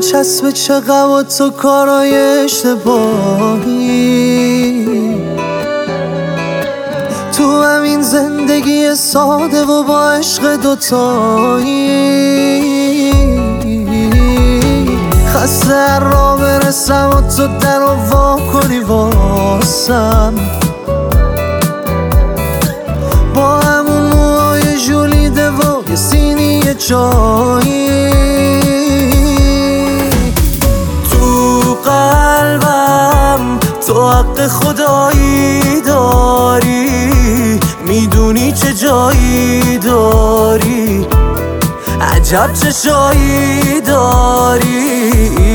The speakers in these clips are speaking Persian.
چسب چقدر و تو کارای اشتباهی تو همین زندگی ساده و با عشق دوتایی خسته را برسم و تو در رو وا کنی واسم با همون موهای ژولیده و یه سینی چایی تو قلبم تو حق خدایی داری میدونی چه جایی داری عجب چه شایی داری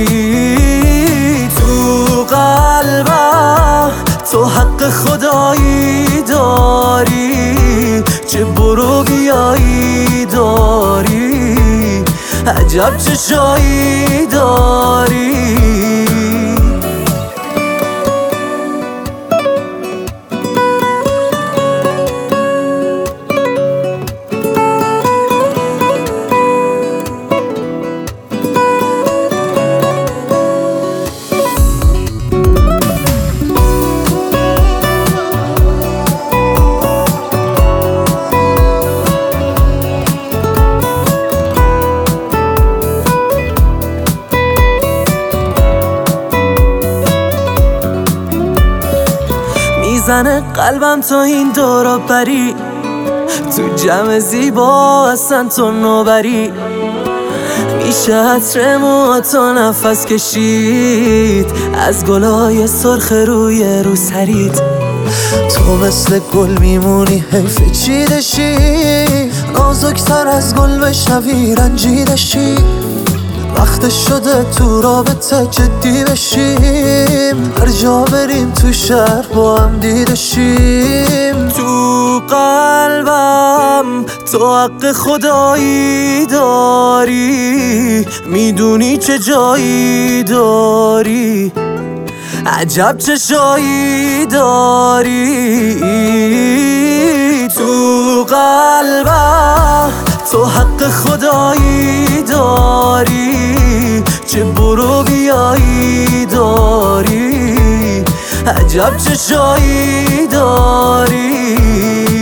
تو قلبم تو حق خدایی داری چه برو بیایی داری عجب چه شایی داری میزنه قلبم تا این دورا بری تو جمع زیبا اصلا تو نوبری میشه عطر موهاتو نفس کشید از گلای سرخ روی رو سرید تو مثل گل میمونی حیف چیدشی نازکتر از گل بشنوی رنجیدشی وقت شده تو رابطه جدی بشیم هر جا بریم تو شهر با هم دیدشیم تو قلبم تو حق خدایی داری میدونی چه جایی داری عجب چه شایی داری تو قلبم تو حق خدایی داری چه برو بیایی داری عجب چه شایی داری